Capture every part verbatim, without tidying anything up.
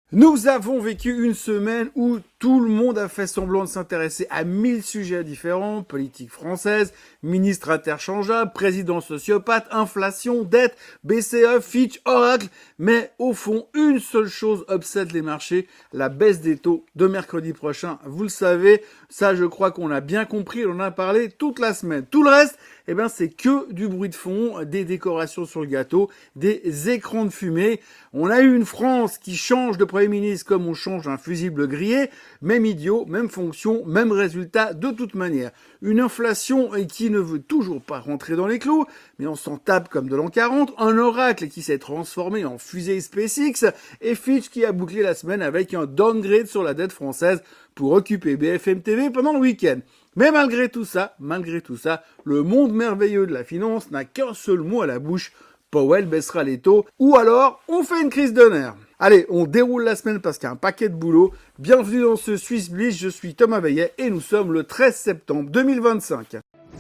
Nous avons vécu une semaine où tout le monde a fait semblant de s'intéresser à mille sujets différents, politique française, ministre interchangeable, président sociopathe, inflation, dette, B C E, Fitch, Oracle, mais au fond, une seule chose obsède les marchés, la baisse des taux de mercredi prochain. Vous le savez, ça je crois qu'on a bien compris, on en a parlé toute la semaine. Tout le reste, eh ben c'est que du bruit de fond, des décorations sur le gâteau, des écrans de fumée. On a eu une France qui change de Premier ministre comme on change un fusible grillé, même idiot, même fonction, même résultat de toute manière. Une inflation qui ne veut toujours pas rentrer dans les clous, mais on s'en tape comme de l'an quarante, un oracle qui s'est transformé en fusée SpaceX, et Fitch qui a bouclé la semaine avec un downgrade sur la dette française pour occuper B F M T V pendant le week-end. Mais malgré tout ça, malgré tout ça, le monde merveilleux de la finance n'a qu'un seul mot à la bouche: Powell baissera les taux, ou alors on fait une crise de nerfs. Allez, on déroule la semaine parce qu'il y a un paquet de boulot. Bienvenue dans ce Swiss Bliss, je suis Thomas Veillet et nous sommes le treize septembre deux mille vingt-cinq.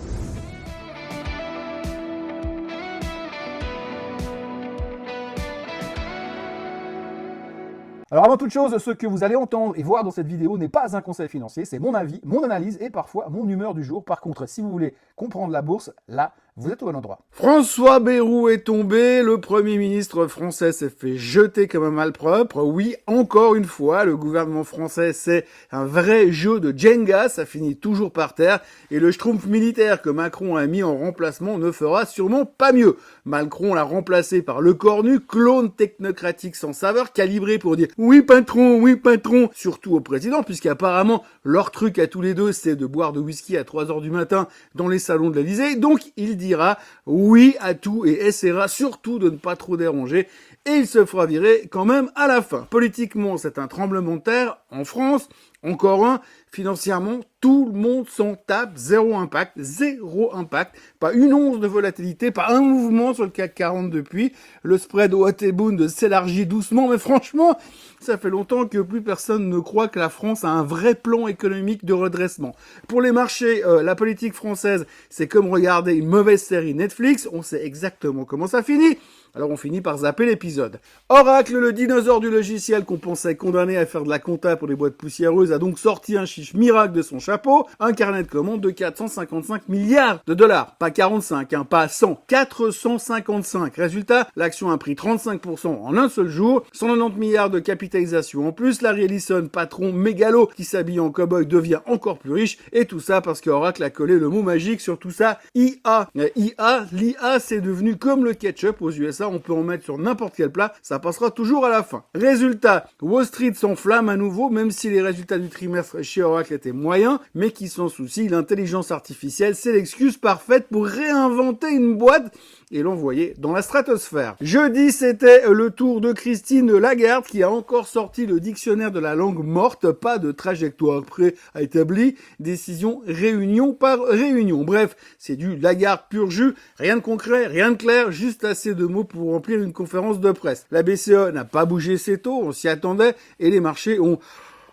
Alors avant toute chose, ce que vous allez entendre et voir dans cette vidéo n'est pas un conseil financier, c'est mon avis, mon analyse et parfois mon humeur du jour. Par contre, si vous voulez comprendre la bourse, là, vous êtes au bon endroit. François Bayrou est tombé, le Premier ministre français s'est fait jeter comme un malpropre. Oui, encore une fois, le gouvernement français, c'est un vrai jeu de Jenga, ça finit toujours par terre, et le schtroumpf militaire que Macron a mis en remplacement ne fera sûrement pas mieux. Macron l'a remplacé par le cornu, clone technocratique sans saveur, calibré pour dire « oui patron, oui patron », surtout au président, puisqu'apparemment, leur truc à tous les deux, c'est de boire de whisky à trois heures du matin dans les salons de l'Élysée, donc il dira oui à tout et essaiera surtout de ne pas trop déranger, et il se fera virer quand même à la fin. Politiquement, c'est un tremblement de terre en France, encore un. Financièrement, tout le monde s'en tape, zéro impact, zéro impact, pas une once de volatilité, pas un mouvement sur le C A C quarante depuis. Le spread au Hot-et-Bound s'élargit doucement, mais franchement, ça fait longtemps que plus personne ne croit que la France a un vrai plan économique de redressement. Pour les marchés, euh, la politique française, c'est comme regarder une mauvaise série Netflix, on sait exactement comment ça finit. Alors on finit par zapper l'épisode. Oracle, le dinosaure du logiciel qu'on pensait condamné à faire de la compta pour les boîtes poussiéreuses, a donc sorti un chiffre miracle de son chapeau, un carnet de commandes de quatre cent cinquante-cinq milliards de dollars. Pas quarante-cinq, hein, pas cent, quatre cent cinquante-cinq. Résultat, l'action a pris trente-cinq pour cent en un seul jour, cent quatre-vingt-dix milliards de capitalisation en plus. Larry Ellison, patron mégalo qui s'habille en cow-boy, devient encore plus riche, et tout ça parce qu'Oracle a collé le mot magique sur tout ça, I A. I A, l'I A, c'est devenu comme le ketchup aux U S A. On peut en mettre sur n'importe quel plat, ça passera toujours à la fin. Résultat, Wall Street s'enflamme à nouveau, même si les résultats du trimestre chez Oracle étaient moyens, mais qui s'en soucie, l'intelligence artificielle, c'est l'excuse parfaite pour réinventer une boîte et l'envoyer dans la stratosphère. Jeudi, c'était le tour de Christine Lagarde qui a encore sorti le dictionnaire de la langue morte, pas de trajectoire préétablie, décision réunion par réunion. Bref, c'est du Lagarde pur jus, rien de concret, rien de clair, juste assez de mots pour remplir une conférence de presse. La B C E n'a pas bougé ses taux, on s'y attendait, et les marchés ont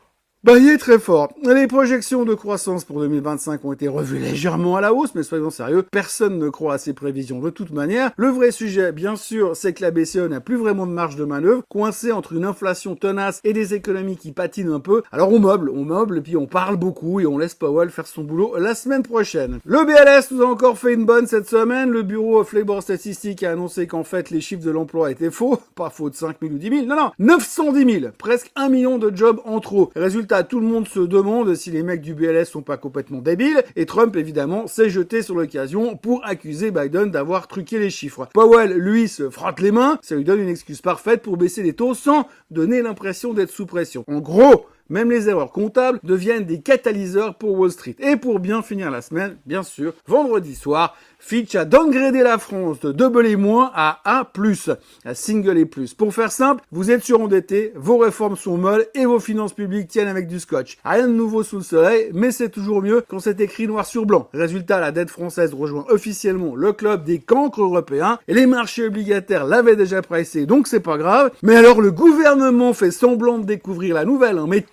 baillé très fort. Les projections de croissance pour deux mille vingt-cinq ont été revues légèrement à la hausse, mais soyons sérieux, personne ne croit à ces prévisions de toute manière. Le vrai sujet, bien sûr, c'est que la B C E n'a plus vraiment de marge de manœuvre, coincée entre une inflation tenace et des économies qui patinent un peu. Alors on meuble, on meuble, et puis on parle beaucoup, et on laisse Powell faire son boulot la semaine prochaine. Le B L S nous a encore fait une bonne cette semaine. Le bureau of Labor Statistics a annoncé qu'en fait, les chiffres de l'emploi étaient faux. Pas faux de cinq mille ou dix mille, non, non, neuf cent dix mille. Presque un million de jobs en trop. Résultat, tout le monde se demande si les mecs du B L S sont pas complètement débiles, et Trump, évidemment, s'est jeté sur l'occasion pour accuser Biden d'avoir truqué les chiffres. Powell, lui, se frotte les mains, ça lui donne une excuse parfaite pour baisser les taux sans donner l'impression d'être sous pression. En gros, même les erreurs comptables deviennent des catalyseurs pour Wall Street. Et pour bien finir la semaine, bien sûr, vendredi soir, Fitch a downgradé la France de double et moins à A plus, à single et plus. Pour faire simple, vous êtes surendetté, vos réformes sont molles et vos finances publiques tiennent avec du scotch. Rien de nouveau sous le soleil, mais c'est toujours mieux quand c'est écrit noir sur blanc. Résultat, la dette française rejoint officiellement le club des cancres européens et les marchés obligataires l'avaient déjà pricé, donc c'est pas grave. Mais alors le gouvernement fait semblant de découvrir la nouvelle, hein, mais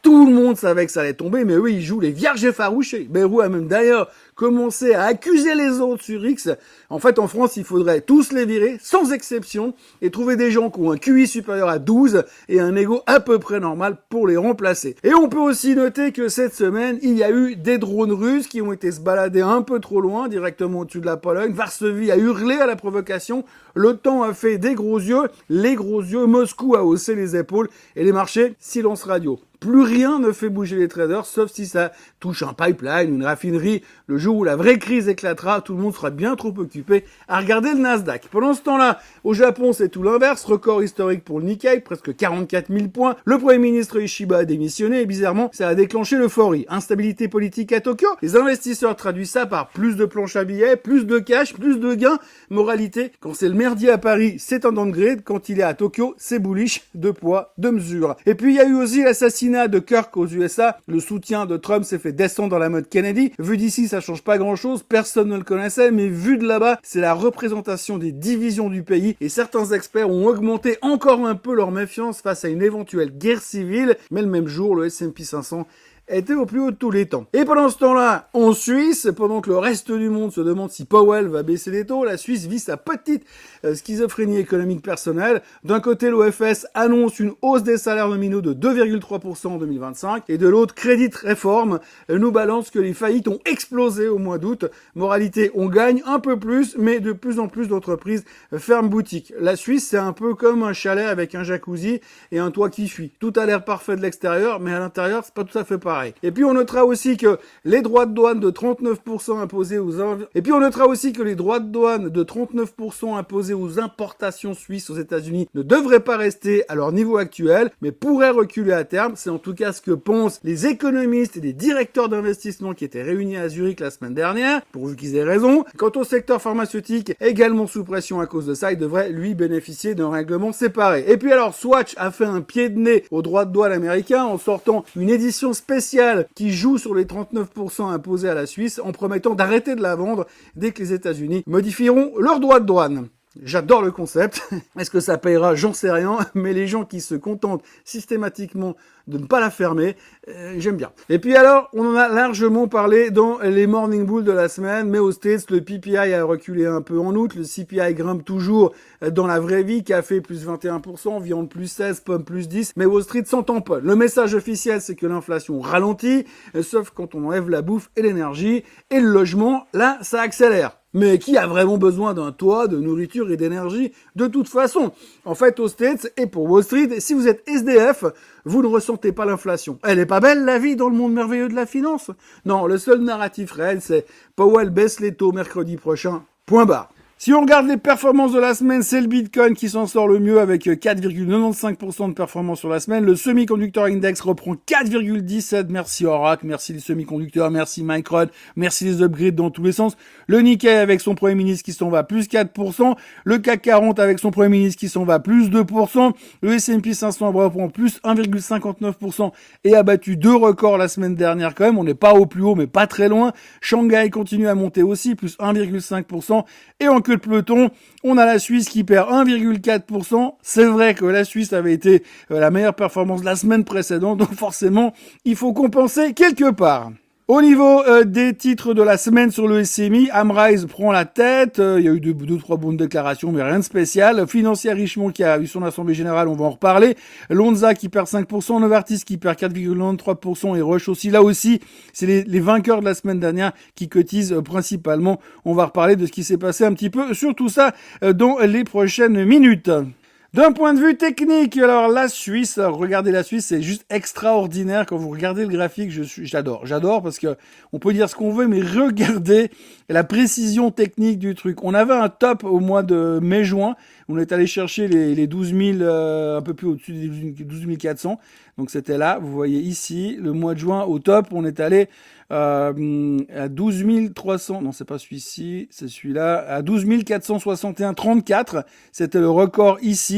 Tout le monde savait que ça allait tomber, mais eux, ils jouent les vierges effarouchés. Bayrou a même d'ailleurs commencé à accuser les autres sur X. En fait, en France, il faudrait tous les virer, sans exception, et trouver des gens qui ont un Q I supérieur à douze et un ego à peu près normal pour les remplacer. Et on peut aussi noter que cette semaine, il y a eu des drones russes qui ont été se balader un peu trop loin, directement au-dessus de la Pologne. Varsovie a hurlé à la provocation. L'OTAN a fait des gros yeux, les gros yeux. Moscou a haussé les épaules et les marchés, silence radio. Plus rien ne fait bouger les traders, sauf si ça touche un pipeline ou une raffinerie. Le jour où la vraie crise éclatera, tout le monde sera bien trop occupé à regarder le Nasdaq. Pendant ce temps-là, au Japon, c'est tout l'inverse. Record historique pour le Nikkei, presque quarante-quatre mille points. Le Premier ministre Ishiba a démissionné et bizarrement, ça a déclenché l'euphorie. Instabilité politique à Tokyo. Les investisseurs traduisent ça par plus de planches à billets, plus de cash, plus de gains. Moralité, quand c'est le merdier à Paris, c'est un downgrade. Quand il est à Tokyo, c'est bullish. Deux poids, deux mesures. Et puis, il y a eu aussi l'assassinat de Kirk aux U S A, le soutien de Trump s'est fait descendre dans la mode Kennedy. Vu d'ici, ça change pas grand-chose, personne ne le connaissait, mais vu de là-bas, c'est la représentation des divisions du pays et certains experts ont augmenté encore un peu leur méfiance face à une éventuelle guerre civile. Mais le même jour, le S and P cinq cents était au plus haut de tous les temps. Et pendant ce temps-là, en Suisse, pendant que le reste du monde se demande si Powell va baisser les taux, la Suisse vit sa petite euh, schizophrénie économique personnelle. D'un côté, l'O F S annonce une hausse des salaires nominaux de deux virgule trois pour cent en deux mille vingt-cinq, et de l'autre, Credit Reform euh, nous balance que les faillites ont explosé au mois d'août. Moralité, on gagne un peu plus, mais de plus en plus d'entreprises euh, ferment boutique. La Suisse, c'est un peu comme un chalet avec un jacuzzi et un toit qui fuit. Tout a l'air parfait de l'extérieur, mais à l'intérieur, c'est pas tout à fait pareil. Et puis on notera aussi que les droits de douane de trente-neuf pour cent imposés aux inv... et puis on notera aussi que les droits de douane de trente-neuf pour cent imposés aux importations suisses aux États-Unis ne devraient pas rester à leur niveau actuel, mais pourraient reculer à terme. C'est en tout cas ce que pensent les économistes et les directeurs d'investissement qui étaient réunis à Zurich la semaine dernière, pourvu qu'ils aient raison. Quant au secteur pharmaceutique, également sous pression à cause de ça, il devrait lui bénéficier d'un règlement séparé. Et puis alors Swatch a fait un pied de nez aux droits de douane américains en sortant une édition spéciale qui joue sur les trente-neuf pour cent imposés à la Suisse en promettant d'arrêter de la vendre dès que les États-Unis modifieront leurs droits de douane. J'adore le concept. Est-ce que ça payera? J'en sais rien. Mais les gens qui se contentent systématiquement de ne pas la fermer, euh, j'aime bien. Et puis alors, on en a largement parlé dans les Morning Bulls de la semaine, mais aux States, le P P I a reculé un peu en août, le C P I grimpe toujours dans la vraie vie, café plus vingt et un pour cent, viande plus seize, pommes plus dix, mais Wall Street s'en tamponne. Le message officiel, c'est que l'inflation ralentit, sauf quand on enlève la bouffe et l'énergie, et le logement, là, ça accélère. Mais qui a vraiment besoin d'un toit, de nourriture et d'énergie de toute façon? En fait, aux States et pour Wall Street, si vous êtes S D F, vous ne ressentez pas l'inflation. Elle est pas belle, la vie, dans le monde merveilleux de la finance? Non, le seul narratif réel, c'est Powell baisse les taux mercredi prochain, point barre. Si on regarde les performances de la semaine, c'est le Bitcoin qui s'en sort le mieux avec quatre virgule quatre-vingt-quinze pour cent de performance sur la semaine. Le Semiconductor Index reprend quatre virgule dix-sept. Merci Oracle, merci les semi-conducteurs, merci Micron, merci les upgrades dans tous les sens. Le Nikkei avec son Premier ministre qui s'en va plus quatre pour cent. Le C A C quarante avec son Premier ministre qui s'en va plus deux pour cent. Le S and P cinq cents reprend plus un virgule cinquante-neuf pour cent et a battu deux records la semaine dernière quand même. On n'est pas au plus haut mais pas très loin. Shanghai continue à monter aussi, plus un virgule cinq pour cent. Et en queue de peloton, on a la Suisse qui perd un virgule quatre pour cent. C'est vrai que la Suisse avait été la meilleure performance de la semaine précédente, donc forcément, il faut compenser quelque part. Au niveau euh, des titres de la semaine sur le S M I, Amrise prend la tête, euh, il y a eu deux, deux, trois bonnes déclarations, mais rien de spécial. Financière Richemont qui a eu son assemblée générale, on va en reparler. Lonza qui perd cinq pour cent, Novartis qui perd quatre virgule quatre-vingt-treize pour cent et Roche aussi. Là aussi, c'est les, les vainqueurs de la semaine dernière qui cotisent euh, principalement. On va reparler de ce qui s'est passé un petit peu sur tout ça euh, dans les prochaines minutes. D'un point de vue technique, alors la Suisse, alors regardez la Suisse, c'est juste extraordinaire. Quand vous regardez le graphique, je suis, j'adore, j'adore parce que on peut dire ce qu'on veut, mais regardez la précision technique du truc. On avait un top au mois de mai-juin, on est allé chercher les, les douze mille, euh, un peu plus au-dessus des douze mille quatre cents. Donc c'était là, vous voyez ici, le mois de juin au top, on est allé euh, à douze mille trois cents, non c'est pas celui-ci, c'est celui-là, à douze mille quatre cent soixante et un virgule trente-quatre, c'était le record ici,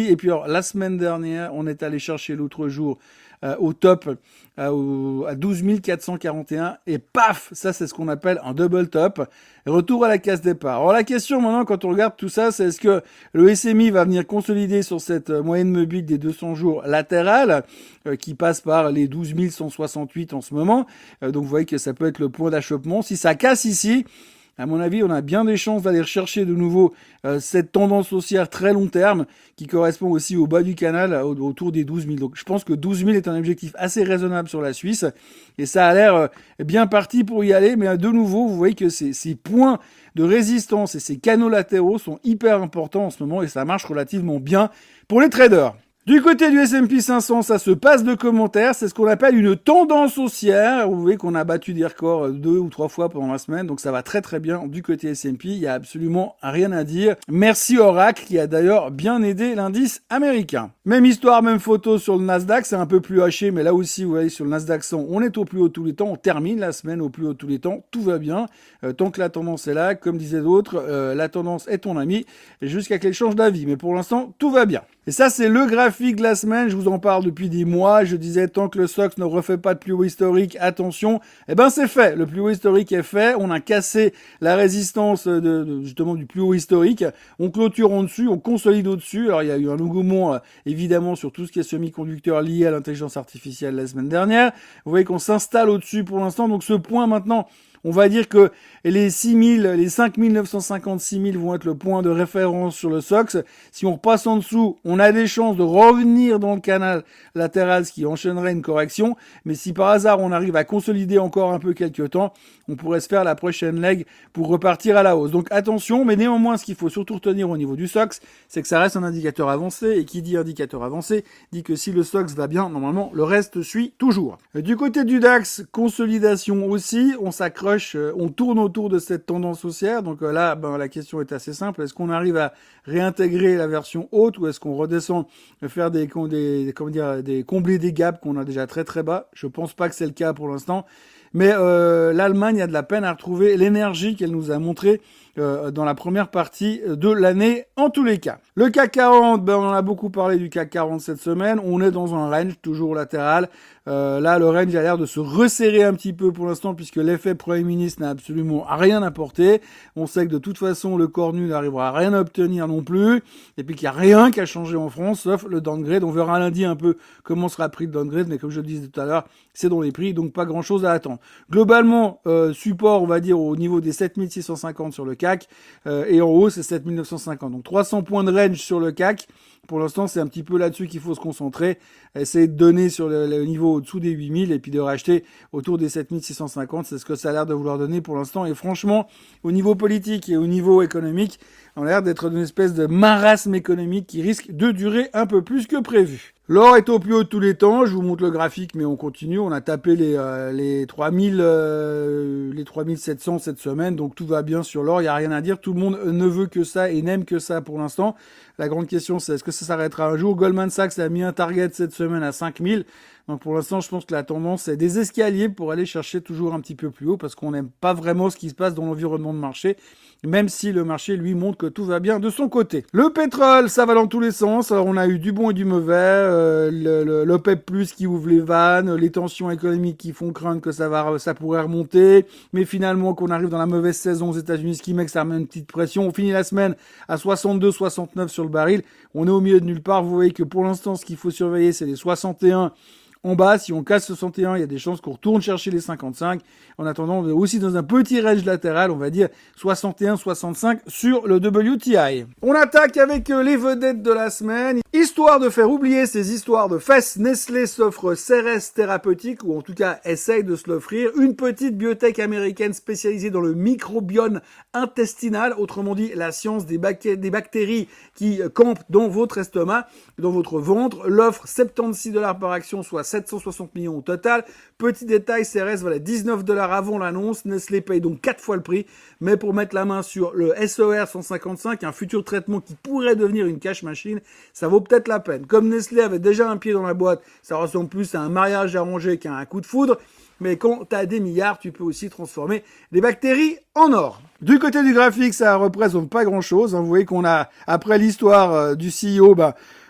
ici. Et puis alors, la semaine dernière, on est allé chercher l'autre jour euh, au top euh, au, à douze mille quatre cent quarante et un et paf, ça c'est ce qu'on appelle un double top. Retour à la case départ. Alors la question maintenant, quand on regarde tout ça, c'est est-ce que le S M I va venir consolider sur cette euh, moyenne mobile des deux cents jours latérale euh, qui passe par les douze mille cent soixante-huit en ce moment. Euh, donc vous voyez que ça peut être le point d'achoppement. Si ça casse ici, à mon avis, on a bien des chances d'aller rechercher de nouveau euh, cette tendance haussière très long terme qui correspond aussi au bas du canal, au, autour des douze mille. Donc je pense que douze mille est un objectif assez raisonnable sur la Suisse et ça a l'air euh, bien parti pour y aller. Mais de nouveau, vous voyez que ces, ces points de résistance et ces canaux latéraux sont hyper importants en ce moment et ça marche relativement bien pour les traders. Du côté du S and P cinq cents, ça se passe de commentaires. C'est ce qu'on appelle une tendance haussière. Vous voyez qu'on a battu des records deux ou trois fois pendant la semaine. Donc ça va très très bien du côté S and P. Il y a absolument rien à dire. Merci Oracle qui a d'ailleurs bien aidé l'indice américain. Même histoire, même photo sur le Nasdaq. C'est un peu plus haché. Mais là aussi, vous voyez, sur le Nasdaq cent, on est au plus haut tous les temps. On termine la semaine au plus haut tous les temps. Tout va bien. Euh, tant que la tendance est là, comme disaient d'autres, euh, la tendance est ton ami jusqu'à qu'elle change d'avis. Mais pour l'instant, tout va bien. Et ça, c'est le graphique de la semaine. Je vous en parle depuis des mois. Je disais, tant que le S O X ne refait pas de plus haut historique, attention. Eh ben, c'est fait. Le plus haut historique est fait. On a cassé la résistance de, de justement du plus haut historique. On clôture en dessus. On consolide au-dessus. Alors, il y a eu un engouement, euh, évidemment, sur tout ce qui est semi-conducteur lié à l'intelligence artificielle la semaine dernière. Vous voyez qu'on s'installe au-dessus pour l'instant. Donc, ce point maintenant, on va dire que les six mille, les cinq mille neuf cent cinquante, six mille vont être le point de référence sur le S O X. Si on repasse en dessous, on a des chances de revenir dans le canal latéral, ce qui enchaînerait une correction. Mais si par hasard on arrive à consolider encore un peu quelques temps, on pourrait se faire la prochaine leg pour repartir à la hausse. Donc attention, mais néanmoins, ce qu'il faut surtout retenir au niveau du S O X, c'est que ça reste un indicateur avancé. Et qui dit indicateur avancé, dit que si le S O X va bien, normalement, le reste suit toujours. Du côté du DAX, consolidation aussi, on s'accroche. On tourne autour de cette tendance haussière. Donc là, ben, la question est assez simple. Est-ce qu'on arrive à réintégrer la version haute ou est-ce qu'on redescend faire des, des, comment dire, des combler des gaps qu'on a déjà très très bas? Je pense pas que c'est le cas pour l'instant. Mais euh, l'Allemagne a de la peine à retrouver l'énergie qu'elle nous a montrée euh, dans la première partie de l'année en tous les cas. Le C A C quarante, ben, on en a beaucoup parlé du C A C quarante cette semaine. On est dans un range toujours latéral. Euh, là, le range a l'air de se resserrer un petit peu pour l'instant puisque l'effet Premier ministre n'a absolument rien apporté. On sait que de toute façon, le cornu n'arrivera à rien à obtenir non plus. Et puis qu'il n'y a rien qui a changé en France sauf le downgrade. On verra lundi un peu comment sera pris le downgrade. Mais comme je le disais tout à l'heure, c'est dans les prix. Donc pas grand chose à attendre. Globalement, euh, support, on va dire, au niveau des sept mille six cent cinquante sur le C A C. Euh, et en haut, c'est sept mille neuf cent cinquante. Donc trois cents points de range sur le C A C. Pour l'instant, c'est un petit peu là-dessus qu'il faut se concentrer. Essayer de donner sur le, le niveau au-dessous des huit mille et puis de racheter autour des sept mille six cent cinquante. C'est ce que ça a l'air de vouloir donner pour l'instant. Et franchement, au niveau politique et au niveau économique, on a l'air d'être d'une espèce de marasme économique qui risque de durer un peu plus que prévu. L'or est au plus haut de tous les temps. Je vous montre le graphique, mais on continue. On a tapé les euh, les trois mille, euh, les trois mille sept cents cette semaine, donc tout va bien sur l'or. Il y a rien à dire. Tout le monde ne veut que ça et n'aime que ça pour l'instant. La grande question, c'est est-ce que ça s'arrêtera un jour? Goldman Sachs a mis un target cette semaine à cinq mille. Donc pour l'instant, je pense que la tendance est des escaliers pour aller chercher toujours un petit peu plus haut parce qu'on n'aime pas vraiment ce qui se passe dans l'environnement de marché, même si le marché lui montre que tout va bien de son côté. Le pétrole, ça va dans tous les sens. Alors on a eu du bon et du mauvais, euh, le, le, l'OPEP plus qui ouvre les vannes, les tensions économiques qui font craindre que ça va, ça pourrait remonter, mais finalement qu'on arrive dans la mauvaise saison aux États-Unis, ce qui met que ça remet une petite pression. On finit la semaine à soixante-deux soixante-neuf sur le baril. On est au milieu de nulle part. Vous voyez que pour l'instant, ce qu'il faut surveiller, c'est les soixante et un. En bas, si on casse soixante et un, il y a des chances qu'on retourne chercher les cinquante-cinq. En attendant, on est aussi dans un petit range latéral, on va dire soixante et un soixante-cinq sur le W T I. On attaque avec les vedettes de la semaine. Histoire de faire oublier ces histoires de fesses, Nestlé s'offre Ceres Thérapeutique, ou en tout cas essaye de se l'offrir. Une petite biotech américaine spécialisée dans le microbiome intestinal, autrement dit la science des, bac- des bactéries qui campent dans votre estomac, dans votre ventre. L'offre soixante-seize dollars par action, soit sept cent soixante millions au total. Petit détail, Ceres valait dix-neuf dollars avant l'annonce. Nestlé paye donc quatre fois le prix. Mais pour mettre la main sur le S O R cent cinquante-cinq, un futur traitement qui pourrait devenir une cash machine, ça vaut peut-être la peine. Comme Nestlé avait déjà un pied dans la boîte, ça ressemble plus à un mariage arrangé qu'à un coup de foudre. Mais quand tu as des milliards, tu peux aussi transformer des bactéries en or. Du côté du graphique, ça représente pas grand-chose. Vous voyez qu'on a, après l'histoire du C E O, bah,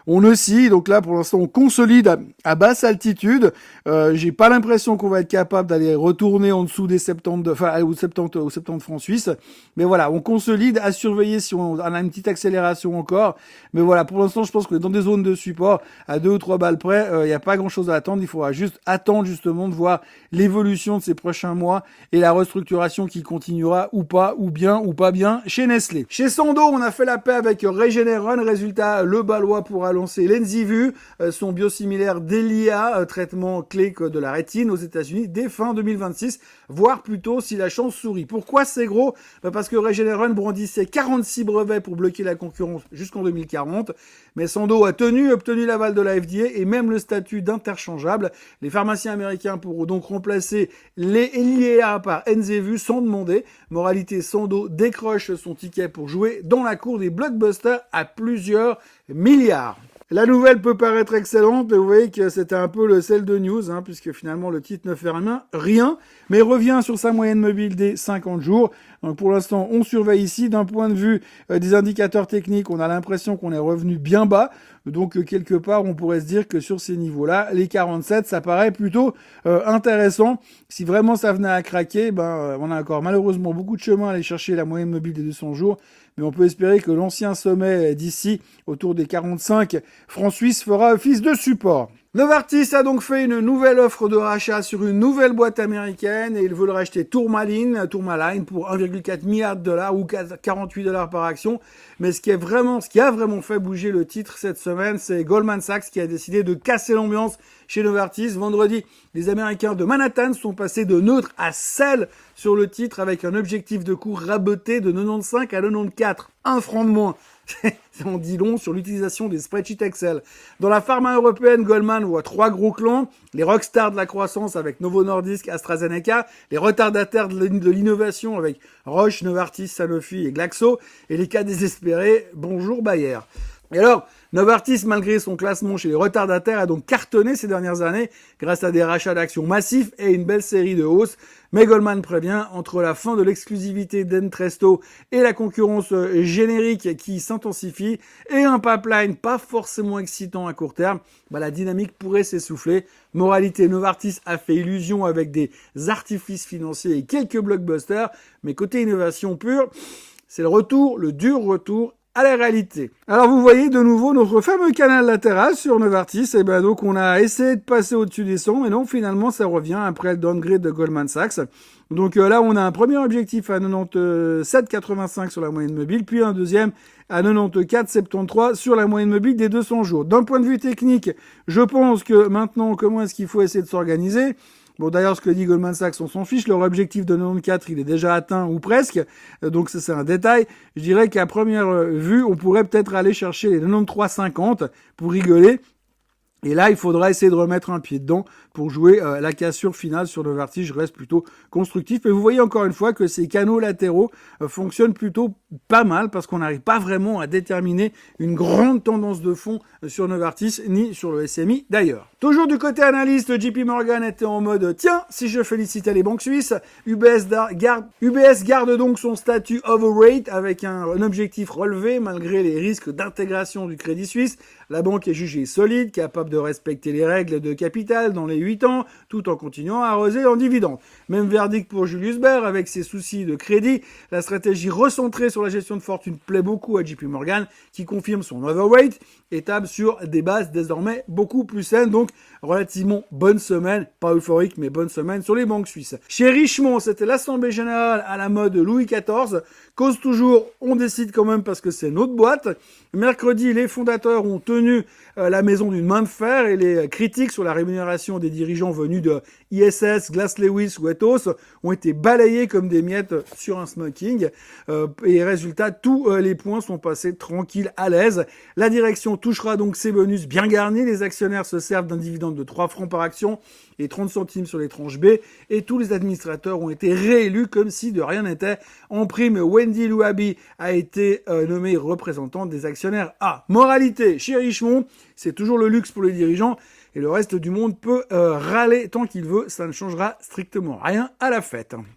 on oscille. Donc là, pour l'instant, on consolide à, à basse altitude. Euh, j'ai pas l'impression qu'on va être capable d'aller retourner en dessous des soixante-dix, enfin, aux soixante-dix, aux soixante-dix francs suisses. Mais voilà, on consolide, à surveiller si on a une petite accélération encore. Mais voilà, pour l'instant, je pense qu'on est dans des zones de support à deux ou trois balles près. Il euh, n'y a pas grand chose à attendre. Il faudra juste attendre justement de voir l'évolution de ces prochains mois et la restructuration qui continuera ou pas, ou bien ou pas bien chez Nestlé. Chez Sandoz, on a fait la paix avec Regeneron. Résultat, le Balois pourra lancer l'Enzivu, euh, son biosimilaire Delia, euh, traitement clé de la rétine aux États-Unis dès fin deux mille vingt-six, voire plutôt si la chance sourit. Pourquoi c'est gros? Bah parce que Regeneron brandissait quarante-six brevets pour bloquer la concurrence jusqu'en deux mille quarante, mais Sandoz a tenu, obtenu l'aval de la F D A et même le statut d'interchangeable. Les pharmaciens américains pourront donc remplacer les Eylea par Enzivu sans demander. Moralité, Sandoz décroche son ticket pour jouer dans la cour des blockbusters à plusieurs milliards. La nouvelle peut paraître excellente, mais vous voyez que c'était un peu le sel de news, hein, puisque finalement le titre ne fait rien, rien, mais revient sur sa moyenne mobile des cinquante jours. Donc pour l'instant, on surveille ici. D'un point de vue euh, des indicateurs techniques, on a l'impression qu'on est revenu bien bas. Donc euh, quelque part, on pourrait se dire que sur ces niveaux-là, les quarante-sept, ça paraît plutôt euh, intéressant. Si vraiment ça venait à craquer, ben euh, on a encore malheureusement beaucoup de chemin à aller chercher la moyenne mobile des deux cents jours. Mais on peut espérer que l'ancien sommet d'ici, autour des quarante-cinq francs suisses, fera office de support. Novartis a donc fait une nouvelle offre de rachat sur une nouvelle boîte américaine et ils veulent racheter Tourmaline, Tourmaline pour un virgule quatre milliard de dollars ou quarante-huit dollars par action. Mais ce qui est vraiment, ce qui a vraiment fait bouger le titre cette semaine, c'est Goldman Sachs qui a décidé de casser l'ambiance chez Novartis. Vendredi, les Américains de Manhattan sont passés de neutre à sell sur le titre avec un objectif de cours raboté de quatre-vingt-quinze à quatre-vingt-quatorze. Un franc de moins. Ça en dit long sur l'utilisation des spreadsheets Excel. Dans la pharma européenne, Goldman voit trois gros clans. Les rockstars de la croissance avec Novo Nordisk, AstraZeneca. Les retardataires de l'innovation avec Roche, Novartis, Sanofi et Glaxo. Et les cas désespérés, bonjour Bayer. Et alors, Novartis, malgré son classement chez les retardataires, a donc cartonné ces dernières années grâce à des rachats d'actions massifs et une belle série de hausses. Mais Goldman prévient, entre la fin de l'exclusivité d'Entresto et la concurrence générique qui s'intensifie et un pipeline pas forcément excitant à court terme, bah la dynamique pourrait s'essouffler. Moralité, Novartis a fait illusion avec des artifices financiers et quelques blockbusters, mais côté innovation pure, c'est le retour, le dur retour à la réalité. Alors vous voyez de nouveau notre fameux canal latéral sur Novartis, et ben donc on a essayé de passer au-dessus des cent, mais non, finalement ça revient après le downgrade de Goldman Sachs. Donc euh, là on a un premier objectif à quatre-vingt-sept virgule quatre-vingt-cinq sur la moyenne mobile, puis un deuxième à quatre-vingt-quatorze virgule soixante-treize sur la moyenne mobile des deux cents jours. D'un point de vue technique, je pense que maintenant, comment est-ce qu'il faut essayer de s'organiser ? Bon, d'ailleurs, ce que dit Goldman Sachs, on s'en fiche. Leur objectif de quatre-vingt-quatorze, il est déjà atteint ou presque. Donc, ça, c'est un détail. Je dirais qu'à première vue, on pourrait peut-être aller chercher les quatre-vingt-treize virgule cinquante pour rigoler. Et là, il faudra essayer de remettre un pied dedans pour jouer euh, la cassure finale sur Novartis. Je reste plutôt constructif. Mais vous voyez encore une fois que ces canaux latéraux euh, fonctionnent plutôt pas mal parce qu'on n'arrive pas vraiment à déterminer une grande tendance de fond euh, sur Novartis ni sur le S M I d'ailleurs. Toujours du côté analyste, J P Morgan était en mode « Tiens, si je félicitais les banques suisses », U B S garde, U B S garde donc son statut overweight avec un, un objectif relevé malgré les risques d'intégration du Crédit Suisse. La banque est jugée solide, capable de respecter les règles de capital dans les huit ans, tout en continuant à arroser en dividendes. Même verdict pour Julius Baer avec ses soucis de crédit. La stratégie recentrée sur la gestion de fortune plaît beaucoup à J P Morgan, qui confirme son overweight et table sur des bases désormais beaucoup plus saines. Donc, relativement bonne semaine, pas euphorique, mais bonne semaine sur les banques suisses. Chez Richemont, c'était l'Assemblée Générale à la mode Louis quatorze. Cause toujours, on décide quand même parce que c'est notre boîte. Mercredi, les fondateurs ont tenu euh, la maison d'une main de fer et les critiques sur la rémunération des dirigeants venus de I S S, Glass Lewis ou Ethos ont été balayés comme des miettes sur un smoking. Euh, et résultat, tous euh, les points sont passés tranquilles, à l'aise. La direction touchera donc ses bonus bien garnis. Les actionnaires se servent d'un dividende de trois francs par action et trente centimes sur les tranches B. Et tous les administrateurs ont été réélus comme si de rien n'était. En prime, Wendy Louabi a été euh, nommée représentante des actionnaires A. Moralité, chez Richemont, c'est toujours le luxe pour les dirigeants et le reste du monde peut euh, râler tant qu'il veut. Ça ne changera strictement rien à la fête.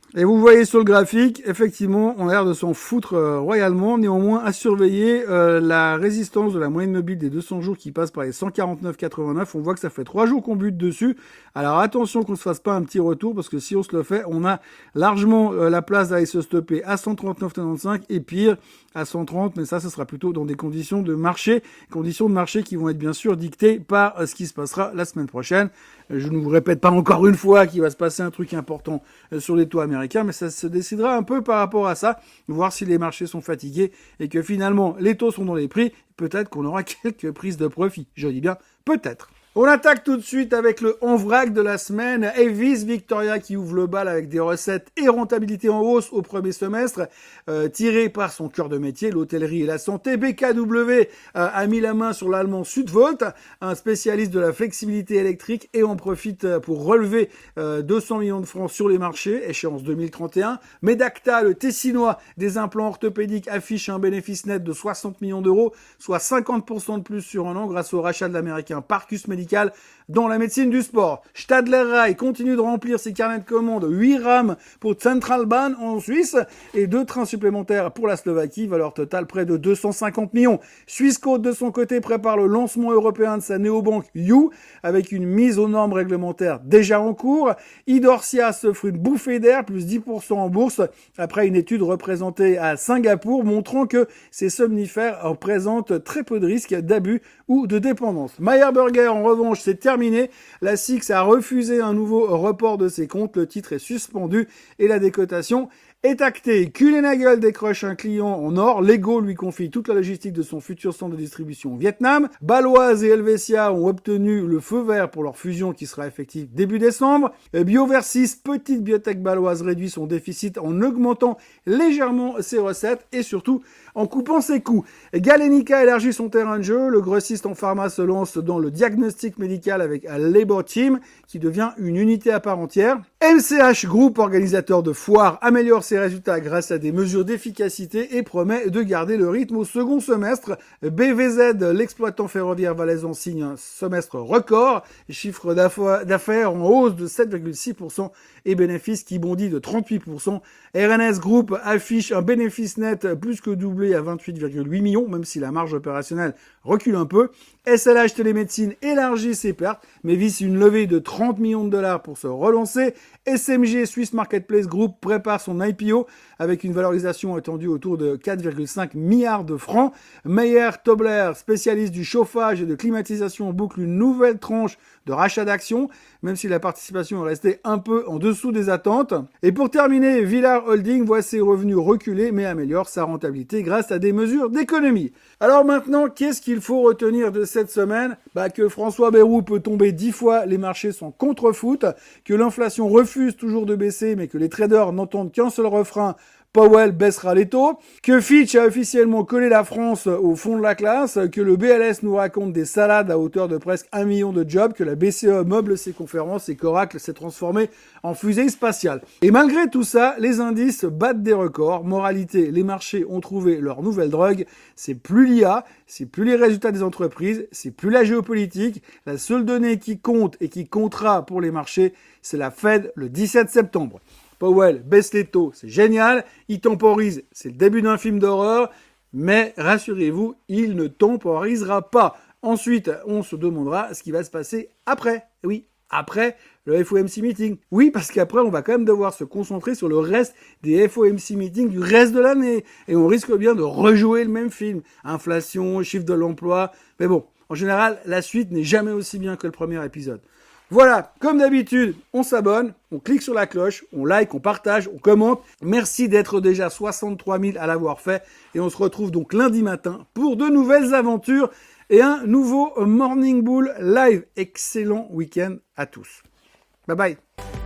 Et vous voyez sur le graphique, effectivement, on a l'air de s'en foutre euh, royalement. Néanmoins, à surveiller euh, la résistance de la moyenne mobile des deux cents jours qui passe par les cent quarante-neuf virgule quatre-vingt-neuf. On voit que ça fait trois jours qu'on bute dessus. Alors attention qu'on ne se fasse pas un petit retour, parce que si on se le fait, on a largement euh, la place d'aller se stopper à cent trente-neuf virgule quatre-vingt-quinze et pire à cent trente. Mais ça, ce sera plutôt dans des conditions de marché, conditions de marché qui vont être bien sûr dictées par euh, ce qui se passera la semaine prochaine. Je ne vous répète pas encore une fois qu'il va se passer un truc important euh, sur les taux américains, mais ça se décidera un peu par rapport à ça, voir si les marchés sont fatigués et que finalement les taux sont dans les prix. Peut-être qu'on aura quelques prises de profit. Je dis bien peut-être. On attaque tout de suite avec le en vrac de la semaine. Avis Victoria qui ouvre le bal avec des recettes et rentabilité en hausse au premier semestre, euh, tiré par son cœur de métier, l'hôtellerie et la santé. B K W euh, a mis la main sur l'allemand Südvolt, un spécialiste de la flexibilité électrique, et en profite pour relever euh, deux cents millions de francs sur les marchés, échéance deux mille trente et un. Medacta, le Tessinois des implants orthopédiques, affiche un bénéfice net de soixante millions d'euros, soit cinquante pour cent de plus sur un an grâce au rachat de l'américain Parcus Medical dans la médecine du sport. Stadler Rail continue de remplir ses carnets de commandes, huit rames pour Zentralbahn en Suisse et deux trains supplémentaires pour la Slovaquie, valeur totale près de deux cent cinquante millions. Swissquote de son côté prépare le lancement européen de sa néobanque You avec une mise aux normes réglementaires déjà en cours. Idorsia s'offre une bouffée d'air, plus dix pour cent en bourse après une étude représentée à Singapour montrant que ces somnifères représentent très peu de risques d'abus ou de dépendance. Meyer Burger en revanche, c'est terminé. La S I X a refusé un nouveau report de ses comptes. Le titre est suspendu et la décotation est actée. Kuehne+Nagel décroche un client en or. Lego lui confie toute la logistique de son futur centre de distribution au Vietnam. Baloise et Helvetia ont obtenu le feu vert pour leur fusion qui sera effective début décembre. Bioversis, petite biotech baloise, réduit son déficit en augmentant légèrement ses recettes et surtout en coupant ses coûts. Galenica élargit son terrain de jeu. Le grossiste en pharma se lance dans le diagnostic médical avec un Labor Team qui devient une unité à part entière. M C H Group, organisateur de foires, améliore ses résultats grâce à des mesures d'efficacité et promet de garder le rythme au second semestre. B V Z, l'exploitant ferroviaire valaisan, signe un semestre record. Chiffre d'affaires en hausse de sept virgule six pour cent et bénéfice qui bondit de trente-huit pour cent. R N S Group affiche un bénéfice net plus que doublé à vingt-huit virgule huit millions, même si la marge opérationnelle recule un peu. S L H Télémédecine élargit ses pertes, mais vise une levée de trente millions de dollars pour se relancer. S M G Swiss Marketplace Group prépare son I P O avec une valorisation attendue autour de quatre virgule cinq milliards de francs. Meyer Tobler, spécialiste du chauffage et de climatisation, boucle une nouvelle tranche de rachat d'actions, même si la participation est restée un peu en dessous des attentes. Et pour terminer, Villard Holding voit ses revenus reculer, mais améliore sa rentabilité grâce à des mesures d'économie. Alors maintenant, qu'est-ce qu'il faut retenir de cette semaine? Bah, que François Bayrou peut tomber dix fois les marchés sans contre-foot, que l'inflation refuse toujours de baisser, mais que les traders n'entendent qu'un seul refrain: Powell baissera les taux, que Fitch a officiellement collé la France au fond de la classe, que le B L S nous raconte des salades à hauteur de presque un million de jobs, que la B C E meuble ses conférences et qu'Oracle s'est transformé en fusée spatiale. Et malgré tout ça, les indices battent des records. Moralité, les marchés ont trouvé leur nouvelle drogue. C'est plus l'I A, c'est plus les résultats des entreprises, c'est plus la géopolitique. La seule donnée qui compte et qui comptera pour les marchés, c'est la Fed le dix-sept septembre. Powell baisse les taux, c'est génial. Il temporise, c'est le début d'un film d'horreur. Mais rassurez-vous, il ne temporisera pas. Ensuite, on se demandera ce qui va se passer après. Oui, après le F O M C meeting. Oui, parce qu'après, on va quand même devoir se concentrer sur le reste des F O M C meetings du reste de l'année. Et on risque bien de rejouer le même film. Inflation, chiffre de l'emploi. Mais bon, en général, la suite n'est jamais aussi bien que le premier épisode. Voilà, comme d'habitude, on s'abonne, on clique sur la cloche, on like, on partage, on commente. Merci d'être déjà soixante-trois mille à l'avoir fait. Et on se retrouve donc lundi matin pour de nouvelles aventures et un nouveau Morning Bull Live. Excellent week-end à tous. Bye bye.